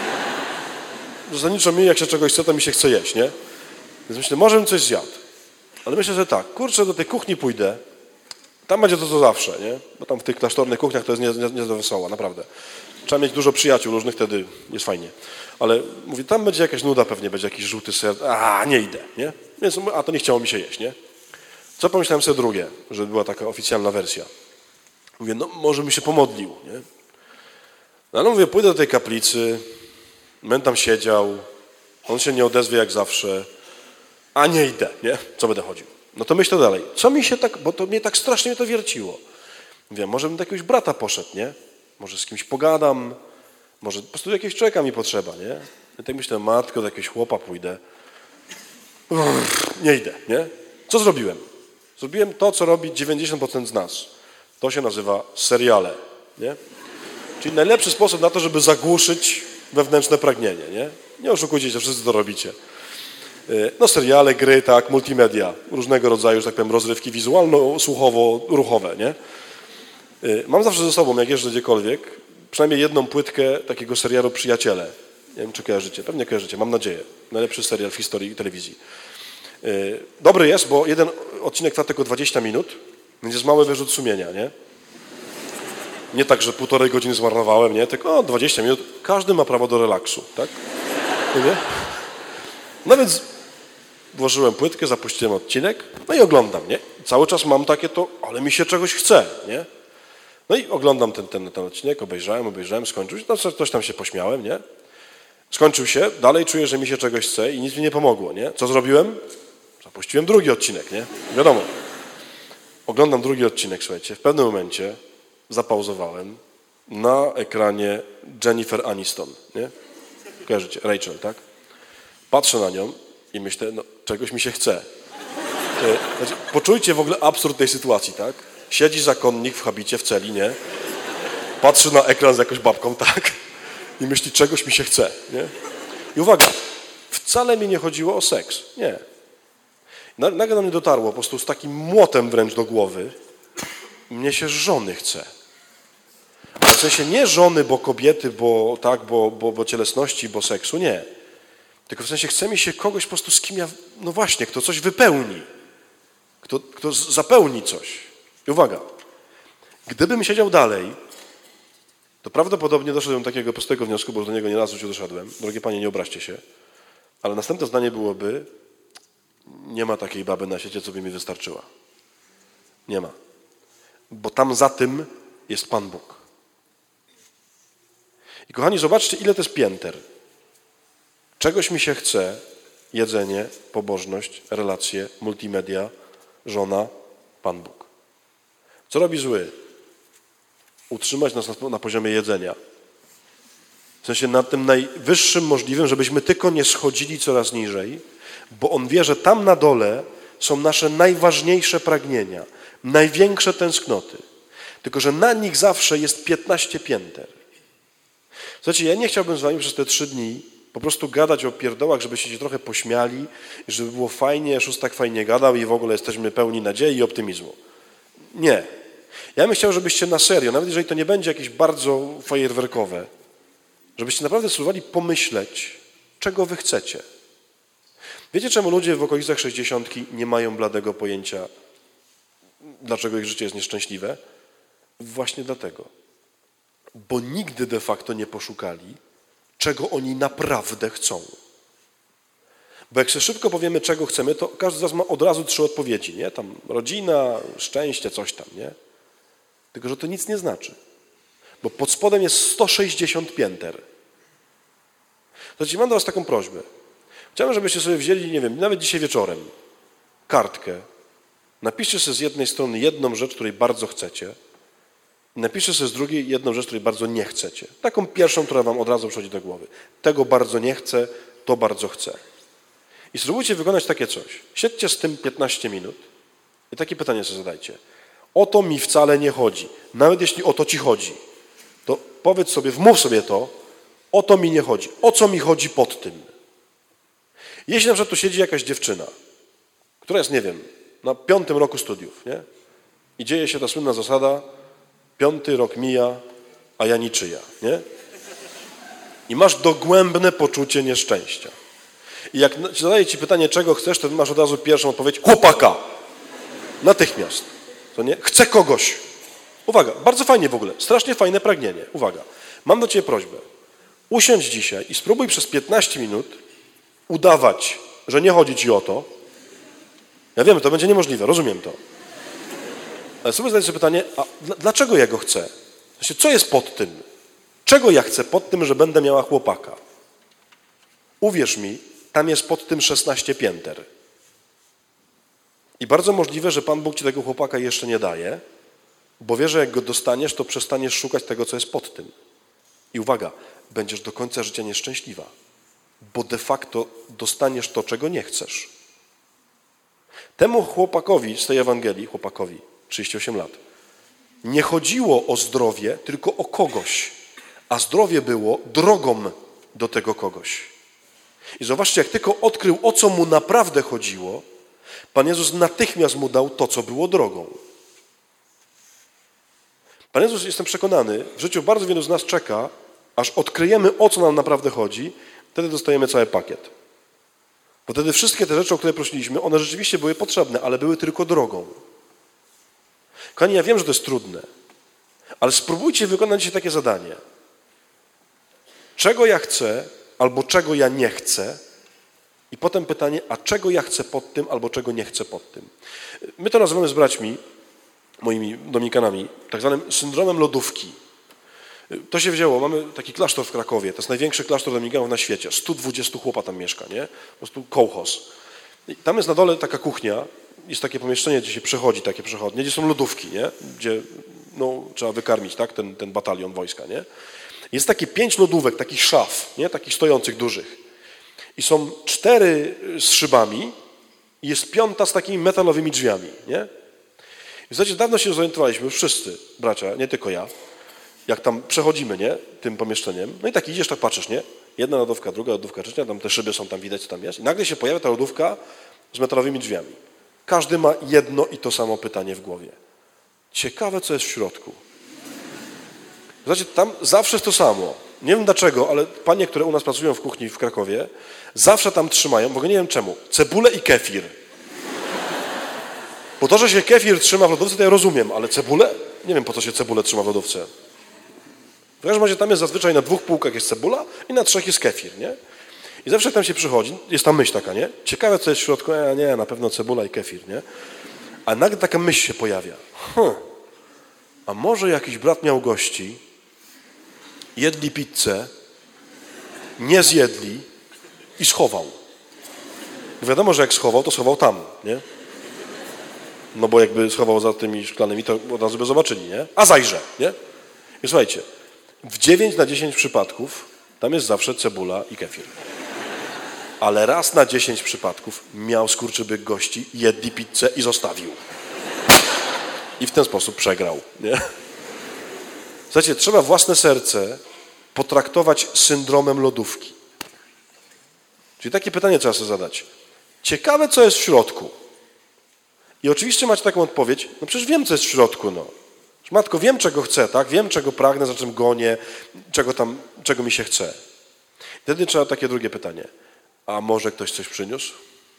Zasadniczo mi, jak się czegoś chce, to mi się chce jeść, nie? Więc myślę, może bym coś zjadł. Ale myślę, że tak, kurczę, do tej kuchni pójdę, tam będzie to co zawsze, nie? Bo tam w tych klasztornych kuchniach to jest nie, nie, nie do wesoła, naprawdę. Trzeba mieć dużo przyjaciół różnych, wtedy jest fajnie. Ale mówię, tam będzie jakaś nuda, pewnie będzie jakiś żółty ser, a nie idę, nie? Więc a to nie chciało mi się jeść, nie? Co pomyślałem sobie drugie, że była taka oficjalna wersja. Mówię, no może mi się pomodlił, nie? No ale mówię, pójdę do tej kaplicy, będę tam siedział, on się nie odezwie jak zawsze, a nie idę, nie? Co będę chodził? No to myślę dalej, co mi się tak, bo to mnie tak strasznie mnie to wierciło. Mówię, może bym do jakiegoś brata poszedł, nie? Może z kimś pogadam, może po prostu jakiegoś człowieka mi potrzeba, nie? I tak myślę, matko, do jakiegoś chłopa pójdę. Uff, nie idę, nie? Co zrobiłem? Zrobiłem to, co robi dziewięćdziesiąt procent z nas. To się nazywa seriale, nie? Czyli najlepszy sposób na to, żeby zagłuszyć wewnętrzne pragnienie, nie? Nie oszukujcie się, wszyscy to robicie. No seriale, gry, tak, multimedia, różnego rodzaju, że tak powiem, rozrywki wizualno-słuchowo-ruchowe, nie? Mam zawsze ze sobą, jak jeżdżę gdziekolwiek, przynajmniej jedną płytkę takiego serialu Przyjaciele. Nie wiem, czy kojarzycie. Pewnie kojarzycie, mam nadzieję. Najlepszy serial w historii telewizji. Dobry jest, bo jeden odcinek trwa tylko dwadzieścia minut, więc jest mały wyrzut sumienia, nie? Nie tak, że półtorej godziny zmarnowałem, nie? Tylko o, dwadzieścia minut. Każdy ma prawo do relaksu, tak? Nie? No więc włożyłem płytkę, zapuściłem odcinek, no i oglądam, nie? Cały czas mam takie to, ale mi się czegoś chce, nie? No i oglądam ten, ten, ten odcinek, obejrzałem, obejrzałem, skończył się, no coś tam się pośmiałem, nie? Skończył się, dalej czuję, że mi się czegoś chce i nic mi nie pomogło, nie? Co zrobiłem? Zapuściłem drugi odcinek, nie? Wiadomo. Oglądam drugi odcinek, słuchajcie, w pewnym momencie zapauzowałem, na ekranie Jennifer Aniston, nie? Kojarzycie? Rachel, tak? Patrzę na nią i myślę, no czegoś mi się chce. Znaczy, poczujcie w ogóle absurd tej sytuacji, tak? Siedzi zakonnik w habicie w celi, nie? Patrzy na ekran z jakąś babką, tak? I myśli, czegoś mi się chce, nie? I uwaga, wcale mi nie chodziło o seks, nie. Nagle do mnie dotarło po prostu z takim młotem wręcz do głowy, mnie się żony chce. Ale w sensie nie żony, bo kobiety, bo tak, bo, bo, bo cielesności, bo seksu, nie. Tylko w sensie chce mi się kogoś po prostu z kim ja, no właśnie, kto coś wypełni. Kto, kto zapełni coś. I uwaga, gdybym siedział dalej, to prawdopodobnie doszedłem do takiego prostego wniosku, bo do niego nie raz w życiu doszedłem. Drogie panie, nie obraźcie się. Ale następne zdanie byłoby, nie ma takiej baby na świecie, co by mi wystarczyła. Nie ma. Bo tam za tym jest Pan Bóg. I kochani, zobaczcie, ile to jest pięter. Czegoś mi się chce, jedzenie, pobożność, relacje, multimedia, żona, Pan Bóg. Co robi zły? Utrzymać nas na, na poziomie jedzenia. W sensie na tym najwyższym możliwym, żebyśmy tylko nie schodzili coraz niżej, bo on wie, że tam na dole są nasze najważniejsze pragnienia, największe tęsknoty. Tylko że na nich zawsze jest piętnaście pięter. Słuchajcie, ja nie chciałbym z wami przez te trzy dni po prostu gadać o pierdołach, żebyście się trochę pośmiali, żeby było fajnie, Szóstak fajnie gadał i w ogóle jesteśmy pełni nadziei i optymizmu. Nie. Ja bym chciał, żebyście na serio, nawet jeżeli to nie będzie jakieś bardzo fajerwerkowe, żebyście naprawdę spróbowali pomyśleć, czego wy chcecie. Wiecie, czemu ludzie w okolicach sześćdziesiątki nie mają bladego pojęcia, dlaczego ich życie jest nieszczęśliwe? Właśnie dlatego. Bo nigdy de facto nie poszukali, czego oni naprawdę chcą. Bo jak sobie szybko powiemy, czego chcemy, to każdy z nas ma od razu trzy odpowiedzi, nie? Tam rodzina, szczęście, coś tam, nie? Tylko że to nic nie znaczy. Bo pod spodem jest sto sześćdziesiąt pięter. Słuchajcie, mam do was taką prośbę. Chciałbym, żebyście sobie wzięli, nie wiem, nawet dzisiaj wieczorem, kartkę. Napiszcie sobie z jednej strony jedną rzecz, której bardzo chcecie. I napiszcie sobie z drugiej jedną rzecz, której bardzo nie chcecie. Taką pierwszą, która wam od razu przychodzi do głowy. Tego bardzo nie chcę, to bardzo chcę. I spróbujcie wykonać takie coś. Siedźcie z tym piętnaście minut i takie pytanie sobie zadajcie. O to mi wcale nie chodzi. Nawet jeśli o to ci chodzi, to powiedz sobie, wmów sobie to, o to mi nie chodzi. O co mi chodzi pod tym? Jeśli na przykład tu siedzi jakaś dziewczyna, która jest, nie wiem, na piątym roku studiów, nie? I dzieje się ta słynna zasada, piąty rok mija, a ja niczyja, nie? I masz dogłębne poczucie nieszczęścia. I jak zadaję ci pytanie, czego chcesz, to masz od razu pierwszą odpowiedź, chłopaka. Natychmiast. To nie? Chcę kogoś. Uwaga, bardzo fajnie w ogóle, strasznie fajne pragnienie. Uwaga, mam do ciebie prośbę. Usiądź dzisiaj i spróbuj przez piętnaście minut udawać, że nie chodzi ci o to. Ja wiem, to będzie niemożliwe, rozumiem to. Ale sobie zadać sobie pytanie, a dlaczego ja go chcę? Znaczy, co jest pod tym? Czego ja chcę pod tym, że będę miała chłopaka? Uwierz mi, tam jest pod tym szesnaście pięter. I bardzo możliwe, że Pan Bóg ci tego chłopaka jeszcze nie daje, bo wie, że jak go dostaniesz, to przestaniesz szukać tego, co jest pod tym. I uwaga, będziesz do końca życia nieszczęśliwa, bo de facto dostaniesz to, czego nie chcesz. Temu chłopakowi z tej Ewangelii, chłopakowi, trzydzieści osiem lat, nie chodziło o zdrowie, tylko o kogoś, a zdrowie było drogą do tego kogoś. I zobaczcie, jak tylko odkrył, o co mu naprawdę chodziło, Pan Jezus natychmiast mu dał to, co było drogą. Pan Jezus, jestem przekonany, w życiu bardzo wielu z nas czeka, aż odkryjemy, o co nam naprawdę chodzi, wtedy dostajemy cały pakiet. Bo wtedy wszystkie te rzeczy, o które prosiliśmy, one rzeczywiście były potrzebne, ale były tylko drogą. Kochani, ja wiem, że to jest trudne, ale spróbujcie wykonać dzisiaj takie zadanie. Czego ja chcę, albo czego ja nie chcę, i potem pytanie, a czego ja chcę pod tym, albo czego nie chcę pod tym. My to nazywamy z braćmi, moimi dominikanami, tak zwanym syndromem lodówki. To się wzięło, mamy taki klasztor w Krakowie, to jest największy klasztor dominikanów na świecie, sto dwadzieścia chłopa tam mieszka, nie? Po prostu kołchoz. I tam jest na dole taka kuchnia, jest takie pomieszczenie, gdzie się przechodzi, takie przechodnie, gdzie są lodówki, nie? Gdzie no, trzeba wykarmić, tak? ten, ten batalion wojska, nie? Jest takie pięć lodówek, takich szaf, nie? Takich stojących, dużych. I są cztery z szybami i jest piąta z takimi metalowymi drzwiami, nie? I w zasadzie dawno się zorientowaliśmy, już wszyscy, bracia, nie tylko ja, jak tam przechodzimy, nie? Tym pomieszczeniem. No i tak idziesz, tak patrzysz, nie? Jedna lodówka, druga lodówka, trzecia, tam te szyby są, tam widać, co tam jest. I nagle się pojawia ta lodówka z metalowymi drzwiami. Każdy ma jedno i to samo pytanie w głowie. Ciekawe, co jest w środku. Znaczy, tam zawsze jest to samo. Nie wiem dlaczego, ale panie, które u nas pracują w kuchni w Krakowie, zawsze tam trzymają, bo nie wiem czemu, cebulę i kefir. Bo to, że się kefir trzyma w lodówce, to ja rozumiem, ale cebulę? Nie wiem, po co się cebulę trzyma w lodówce. W każdym razie tam jest zazwyczaj na dwóch półkach jest cebula i na trzech jest kefir, nie? I zawsze jak tam się przychodzi, jest ta myśl taka, nie? Ciekawe, co jest w środku, a nie, na pewno cebula i kefir, nie? A nagle taka myśl się pojawia. Hm, a może jakiś brat miał gości, jedli pizzę, nie zjedli i schował. Wiadomo, że jak schował, to schował tam, nie? No bo jakby schował za tymi szklanymi, to od razu by zobaczyli, nie? A zajrzę, nie? I słuchajcie, w dziewięć na dziesięć przypadków tam jest zawsze cebula i kefir. Ale raz na dziesięć przypadków miał skurczybyk gości, jedli pizzę i zostawił. I w ten sposób przegrał, nie? Słuchajcie, trzeba własne serce potraktować syndromem lodówki. Czyli takie pytanie trzeba sobie zadać. Ciekawe, co jest w środku. I oczywiście macie taką odpowiedź, no przecież wiem, co jest w środku, no. Matko, wiem, czego chcę, tak? Wiem, czego pragnę, za czym gonię, czego tam, czego mi się chce. Wtedy trzeba takie drugie pytanie. A może ktoś coś przyniósł?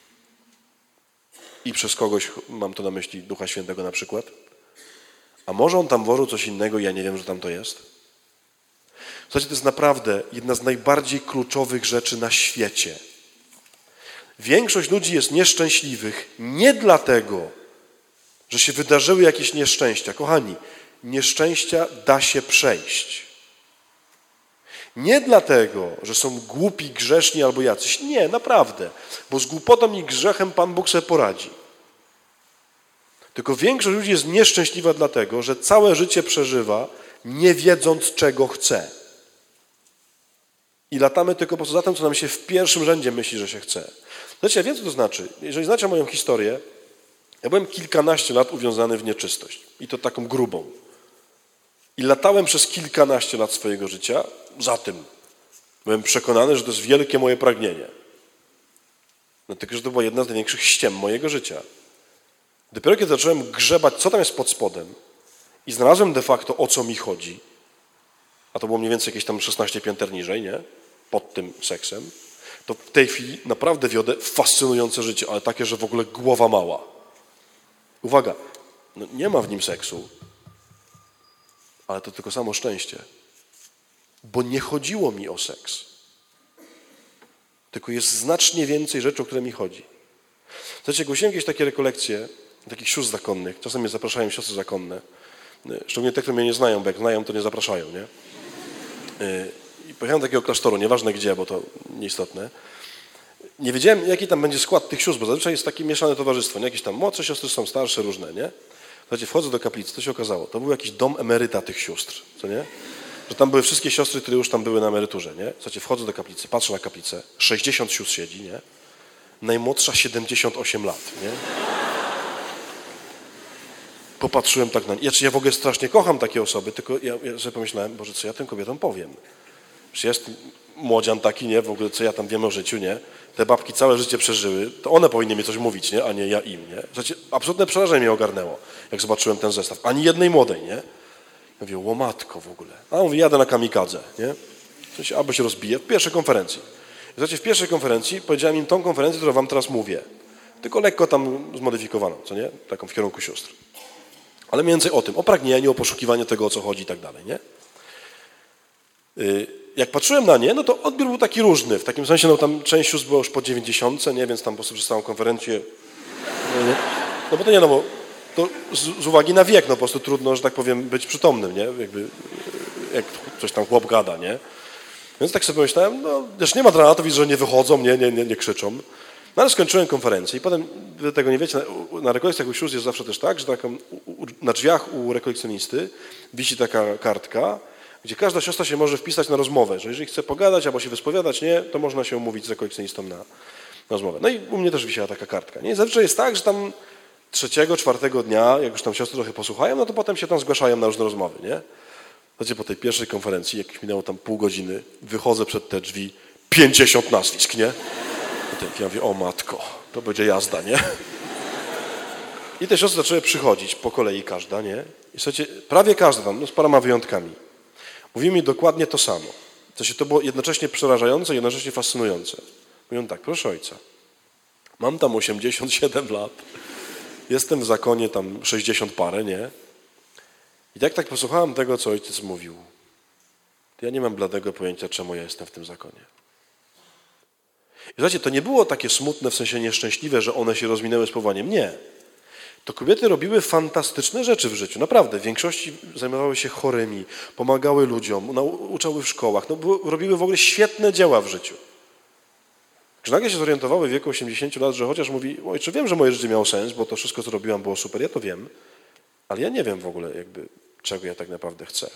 I przez kogoś, mam to na myśli Ducha Świętego na przykład. A może on tam włożył coś innego i ja nie wiem, że tam to jest? Słuchajcie, to jest naprawdę jedna z najbardziej kluczowych rzeczy na świecie. Większość ludzi jest nieszczęśliwych nie dlatego, że się wydarzyły jakieś nieszczęścia. Kochani, nieszczęścia da się przejść. Nie dlatego, że są głupi, grzeszni albo jacyś. Nie, naprawdę. Bo z głupotą i grzechem Pan Bóg sobie poradzi. Tylko większość ludzi jest nieszczęśliwa dlatego, że całe życie przeżywa, nie wiedząc, czego chce. I latamy tylko po prostu za tym, co nam się w pierwszym rzędzie myśli, że się chce. Znaczy, ja wiem, co to znaczy. Jeżeli znacie moją historię, ja byłem kilkanaście lat uwiązany w nieczystość. I to taką grubą. I latałem przez kilkanaście lat swojego życia za tym. Byłem przekonany, że to jest wielkie moje pragnienie. Dlatego, że to była jedna z największych ściem mojego życia. Dopiero kiedy zacząłem grzebać, co tam jest pod spodem i znalazłem de facto, o co mi chodzi, a to było mniej więcej jakieś tam szesnaście pięter niżej, nie? Pod tym seksem, to w tej chwili naprawdę wiodę fascynujące życie, ale takie, że w ogóle głowa mała. Uwaga, no nie ma w nim seksu, ale to tylko samo szczęście, bo nie chodziło mi o seks. Tylko jest znacznie więcej rzeczy, o które mi chodzi. Słuchajcie, głosiłem jakieś takie rekolekcje takich sióstr zakonnych. Czasem mnie zapraszają siostry zakonne. Szczególnie te, które mnie nie znają, bo jak znają, to nie zapraszają, nie? I pojechałem do takiego klasztoru, nieważne gdzie, bo to nieistotne. Nie wiedziałem, jaki tam będzie skład tych sióstr, bo zazwyczaj jest takie mieszane towarzystwo. Nie? Jakieś tam młodsze siostry są, starsze, różne, nie? Słuchajcie, wchodzę do kaplicy, to się okazało. To był jakiś dom emeryta tych sióstr, co nie? Że tam były wszystkie siostry, które już tam były na emeryturze, nie? Słuchajcie, wchodzę do kaplicy, patrzę na kaplicę, sześćdziesiąt sióstr siedzi, nie? Najmłodsza siedemdziesiąt osiem lat, nie? Popatrzyłem tak na nie. Ja, ja w ogóle strasznie kocham takie osoby, tylko ja, ja sobie pomyślałem, Boże, co ja tym kobietom powiem? Że jest młodzian taki, nie? W ogóle co ja tam wiem o życiu, nie? Te babki całe życie przeżyły, to one powinny mi coś mówić, nie? A nie ja im, nie? Słuchajcie, absolutne przerażenie mnie ogarnęło, jak zobaczyłem ten zestaw. Ani jednej młodej, nie? Ja mówię, łomatko w ogóle. A on mówi, jadę na kamikadze, nie? W sensie, albo się rozbije w pierwszej konferencji. I słuchajcie, w pierwszej konferencji powiedziałem im tą konferencję, którą wam teraz mówię. Tylko lekko tam zmodyfikowaną, co nie? Taką w kierunku sióstr. Ale mniej więcej o tym, o pragnieniu, o poszukiwaniu tego, o co chodzi i tak dalej, nie? Jak patrzyłem na nie, no to odbiór był taki różny. W takim sensie, no tam część sióstr była już po dziewięćdziesiątce, nie? Więc tam po prostu przez całą konferencję... No, nie? No bo to nie, no bo to z, z uwagi na wiek, no po prostu trudno, że tak powiem, być przytomnym, nie? Jakby, jak coś tam chłop gada, nie? Więc tak sobie pomyślałem, no już nie ma dramatu, widzę, że nie wychodzą, nie, nie, nie, nie krzyczą. No ale skończyłem konferencję i potem, wy tego nie wiecie, na, na rekolekcjach u sióstr jest zawsze też tak, że taką, u, na drzwiach u rekolekcjonisty wisi taka kartka, gdzie każda siostra się może wpisać na rozmowę, że jeżeli chce pogadać albo się wyspowiadać, nie, to można się umówić z rekolekcjonistą na, na rozmowę. No i u mnie też wisiała taka kartka. Nie? Zazwyczaj jest tak, że tam trzeciego, czwartego dnia, jak już tam siostry trochę posłuchają, no to potem się tam zgłaszają na różne rozmowy, nie? Znaczy po tej pierwszej konferencji, jak minęło tam pół godziny, wychodzę przed te drzwi, pięćdziesiąt nazwisk, nie? I ja mówię, o matko, to będzie jazda, nie? I te siostry zaczęły przychodzić po kolei każda, nie? I słuchajcie, prawie każda tam, no z paroma wyjątkami, mówi mi dokładnie to samo. To się to było jednocześnie przerażające i jednocześnie fascynujące. Mówią tak, proszę ojca, mam tam osiemdziesiąt siedem lat, jestem w zakonie tam sześćdziesiąt parę, nie? I jak tak posłuchałem tego, co ojciec mówił, to ja nie mam bladego pojęcia, czemu ja jestem w tym zakonie. I słuchajcie, to nie było takie smutne, w sensie nieszczęśliwe, że one się rozminęły z powołaniem. Nie. To kobiety robiły fantastyczne rzeczy w życiu. Naprawdę. W większości zajmowały się chorymi, pomagały ludziom, uczały w szkołach. No, były, robiły w ogóle świetne dzieła w życiu. Czy nagle się zorientowały w wieku osiemdziesięciu lat, że chociaż mówi, ojcze, wiem, że moje życie miało sens, bo to wszystko, co robiłam, było super, ja to wiem, ale ja nie wiem w ogóle, jakby, czego ja tak naprawdę chcę.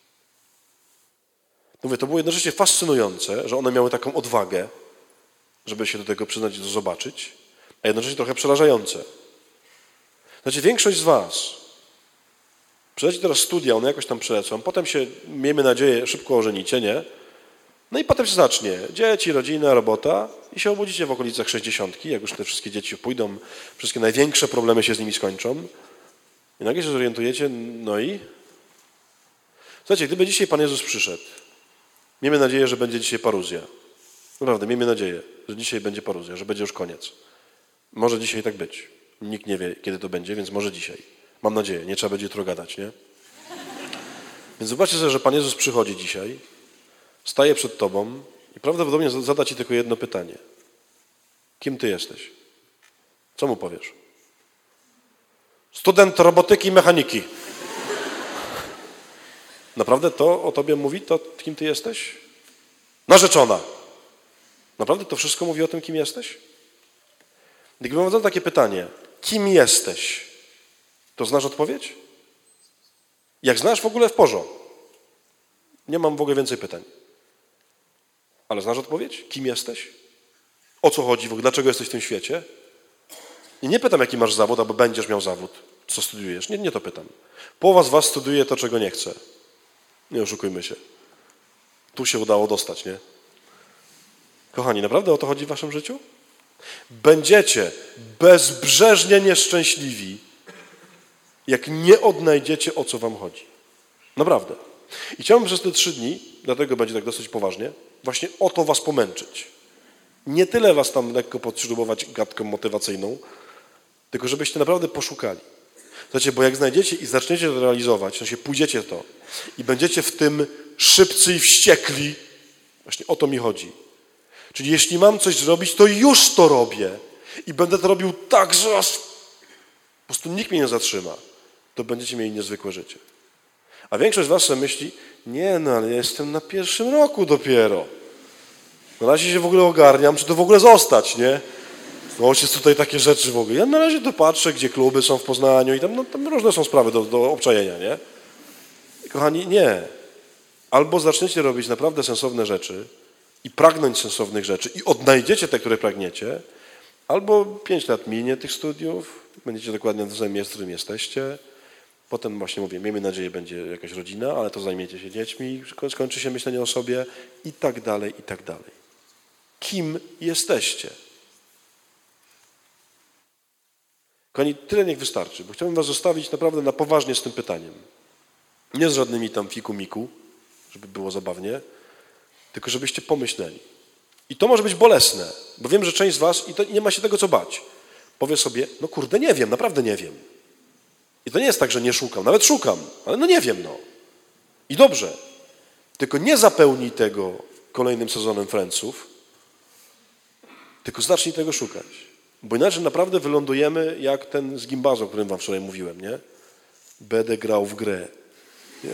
Mówię, to było jednocześnie fascynujące, że one miały taką odwagę, żeby się do tego przyznać i to zobaczyć, a jednocześnie trochę przerażające. Znaczy, większość z was przeleci teraz studia, one jakoś tam przelecą, potem się, miejmy nadzieję, szybko ożenicie, nie? No i potem się zacznie. Dzieci, rodzina, robota i się obudzicie w okolicach sześćdziesiątki, jak już te wszystkie dzieci pójdą, wszystkie największe problemy się z nimi skończą. I nagle się zorientujecie, no i... Słuchajcie, gdyby dzisiaj Pan Jezus przyszedł, miejmy nadzieję, że będzie dzisiaj paruzja. Naprawdę, miejmy nadzieję, że dzisiaj będzie paruzja, że będzie już koniec. Może dzisiaj tak być. Nikt nie wie, kiedy to będzie, więc może dzisiaj. Mam nadzieję, nie trzeba będzie jutro gadać, nie? Więc zobaczcie sobie, że Pan Jezus przychodzi dzisiaj, staje przed tobą i prawdopodobnie zada ci tylko jedno pytanie. Kim ty jesteś? Co mu powiesz? Student robotyki i mechaniki. Naprawdę to o tobie mówi, to kim ty jesteś? Narzeczona. Naprawdę to wszystko mówi o tym, kim jesteś? Gdybym wam zadał takie pytanie, kim jesteś, to znasz odpowiedź? Jak znasz, w ogóle w porządku. Nie mam w ogóle więcej pytań. Ale znasz odpowiedź? Kim jesteś? O co chodzi w ogóle? Dlaczego jesteś w tym świecie? I nie pytam, jaki masz zawód, albo będziesz miał zawód, co studiujesz. Nie, nie to pytam. Połowa z was studiuje to, czego nie chce. Nie oszukujmy się. Tu się udało dostać, nie? Kochani, naprawdę o to chodzi w waszym życiu? Będziecie bezbrzeżnie nieszczęśliwi, jak nie odnajdziecie, o co wam chodzi. Naprawdę. I chciałbym przez te trzy dni, dlatego będzie tak dosyć poważnie, właśnie o to was pomęczyć. Nie tyle was tam lekko podśrubować gadką motywacyjną, tylko żebyście naprawdę poszukali. Słuchajcie, bo jak znajdziecie i zaczniecie to realizować, to się pójdziecie to i będziecie w tym szybcy i wściekli, właśnie o to mi chodzi. Czyli jeśli mam coś zrobić, to już to robię i będę to robił tak, że aż po prostu nikt mnie nie zatrzyma, to będziecie mieli niezwykłe życie. A większość z was sobie myśli, nie no, ale ja jestem na pierwszym roku dopiero. Na razie się w ogóle ogarniam, czy to w ogóle zostać, nie? No jest tutaj takie rzeczy w ogóle. Ja na razie to patrzę, gdzie kluby są w Poznaniu i tam, no, tam różne są sprawy do, do obczajenia, nie? Kochani, nie. Albo zaczniecie robić naprawdę sensowne rzeczy i pragnąć sensownych rzeczy i odnajdziecie te, które pragniecie, albo pięć lat minie tych studiów, będziecie dokładnie na tym samym miejscu, w którym jesteście. Potem właśnie mówię, miejmy nadzieję, będzie jakaś rodzina, ale to zajmiecie się dziećmi, skończy się myślenie o sobie i tak dalej, i tak dalej. Kim jesteście? Kochani, tyle niech wystarczy, bo chciałbym was zostawić naprawdę na poważnie z tym pytaniem. Nie z żadnymi tam fiku-miku, żeby było zabawnie, tylko żebyście pomyśleli. I to może być bolesne, bo wiem, że część z was, i to nie ma się tego co bać, powie sobie, no kurde, nie wiem, naprawdę nie wiem. I to nie jest tak, że nie szukam, nawet szukam, ale no nie wiem, no. I dobrze, tylko nie zapełnij tego kolejnym sezonem Friendsów, tylko zacznij tego szukać. Bo inaczej naprawdę wylądujemy jak ten z Gimbazo, o którym wam wczoraj mówiłem, nie? Będę grał w grę. Nie?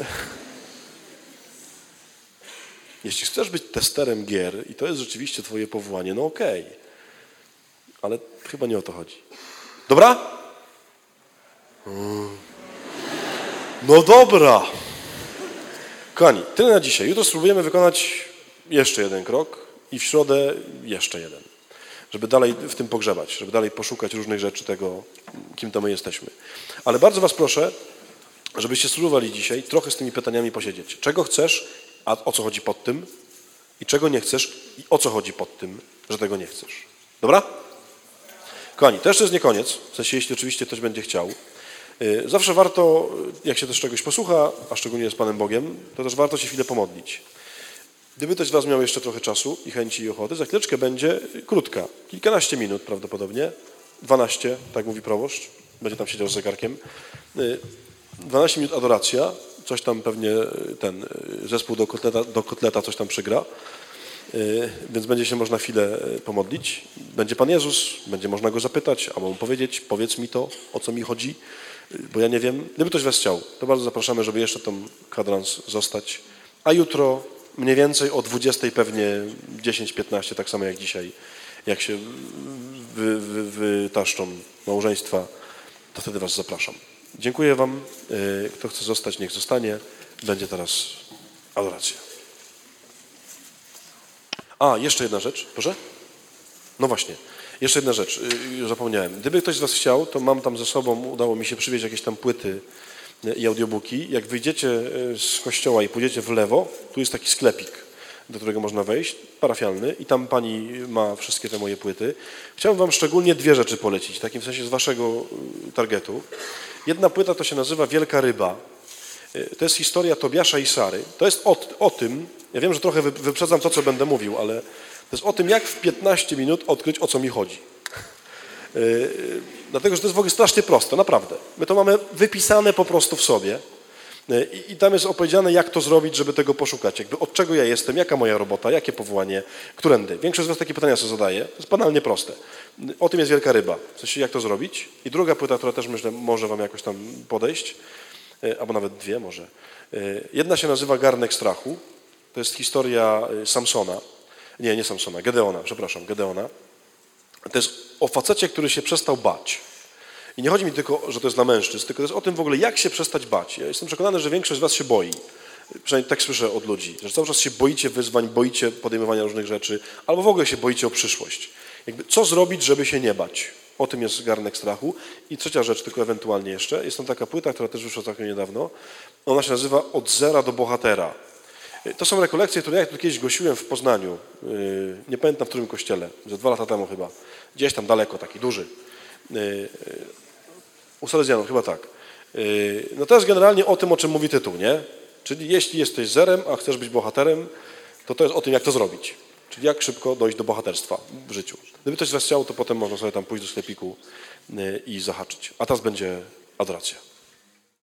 Jeśli chcesz być testerem gier i to jest rzeczywiście twoje powołanie, no okej. Okay. Ale chyba nie o to chodzi. Dobra? No dobra. Kochani, tyle na dzisiaj. Jutro spróbujemy wykonać jeszcze jeden krok i w środę jeszcze jeden. Żeby dalej w tym pogrzebać, żeby dalej poszukać różnych rzeczy tego, kim to my jesteśmy. Ale bardzo was proszę, żebyście spróbowali dzisiaj trochę z tymi pytaniami posiedzieć. Czego chcesz, a o co chodzi pod tym? I czego nie chcesz i o co chodzi pod tym, że tego nie chcesz. Dobra? Kochani, to jeszcze jest nie koniec, w sensie jeśli oczywiście ktoś będzie chciał. Zawsze warto, jak się też czegoś posłucha, a szczególnie z Panem Bogiem, to też warto się chwilę pomodlić. Gdyby ktoś z was miał jeszcze trochę czasu i chęci i ochoty, za chwileczkę będzie krótka, kilkanaście minut prawdopodobnie, dwanaście, tak mówi proboszcz, będzie tam siedział z zegarkiem. dwanaście minut adoracja, coś tam pewnie ten zespół do kotleta, do kotleta coś tam przygra, więc będzie się można chwilę pomodlić. Będzie Pan Jezus, będzie można Go zapytać, albo Mu powiedzieć, powiedz mi to, o co mi chodzi, bo ja nie wiem. Gdyby ktoś was chciał, to bardzo zapraszamy, żeby jeszcze tam kwadrans zostać. A jutro mniej więcej o dwudziestej pewnie dziesięć piętnaście, tak samo jak dzisiaj, jak się wy, wy, wytaszczą małżeństwa, to wtedy was zapraszam. Dziękuję wam. Kto chce zostać, niech zostanie. Będzie teraz adoracja. A, jeszcze jedna rzecz. Proszę? No właśnie. Jeszcze jedna rzecz. Zapomniałem. Gdyby ktoś z was chciał, to mam tam ze sobą, udało mi się przywieźć jakieś tam płyty i audiobooki. Jak wyjdziecie z kościoła i pójdziecie w lewo, tu jest taki sklepik, do którego można wejść, parafialny, i tam pani ma wszystkie te moje płyty. Chciałbym wam szczególnie dwie rzeczy polecić, w takim sensie z waszego targetu. Jedna płyta to się nazywa Wielka Ryba. To jest historia Tobiasza i Sary. To jest o, o tym, ja wiem, że trochę wyprzedzam to, co będę mówił, ale to jest o tym, jak w piętnaście minut odkryć, o co mi chodzi. Yy, dlatego, że to jest w ogóle strasznie proste, naprawdę. My to mamy wypisane po prostu w sobie yy, i tam jest opowiedziane, jak to zrobić, żeby tego poszukać. Jakby od czego ja jestem, jaka moja robota, jakie powołanie, którędy. Większość z was takie pytania sobie zadaje. To jest banalnie proste. Yy, o tym jest Wielka Ryba. W sensie, jak to zrobić. I druga płyta, która też myślę, może wam jakoś tam podejść, yy, albo nawet dwie może. Yy, jedna się nazywa Garnek Strachu. To jest historia Samsona. Nie, nie Samsona, Gedeona, przepraszam, Gedeona. To jest o facecie, który się przestał bać. I nie chodzi mi tylko, że to jest dla mężczyzn, tylko to jest o tym w ogóle, jak się przestać bać. Ja jestem przekonany, że większość z was się boi. przynajmniej tak słyszę od ludzi, że cały czas się boicie wyzwań, boicie podejmowania różnych rzeczy, albo w ogóle się boicie o przyszłość. Jakby co zrobić, żeby się nie bać? O tym jest garnek strachu. I trzecia rzecz, tylko ewentualnie jeszcze, jest tam taka płyta, która też wyszła całkiem niedawno. Ona się nazywa Od zera do bohatera. To są rekolekcje, które ja tu kiedyś głosiłem w Poznaniu. Nie pamiętam w którym kościele, ze dwa lata temu chyba. Gdzieś tam daleko, taki duży. U Salezjanów, chyba tak. No to jest generalnie o tym, o czym mówi tytuł, nie? Czyli jeśli jesteś zerem, a chcesz być bohaterem, to to jest o tym, jak to zrobić. Czyli jak szybko dojść do bohaterstwa w życiu. Gdyby ktoś z was chciał, to potem można sobie tam pójść do sklepiku i zahaczyć. A teraz będzie adoracja.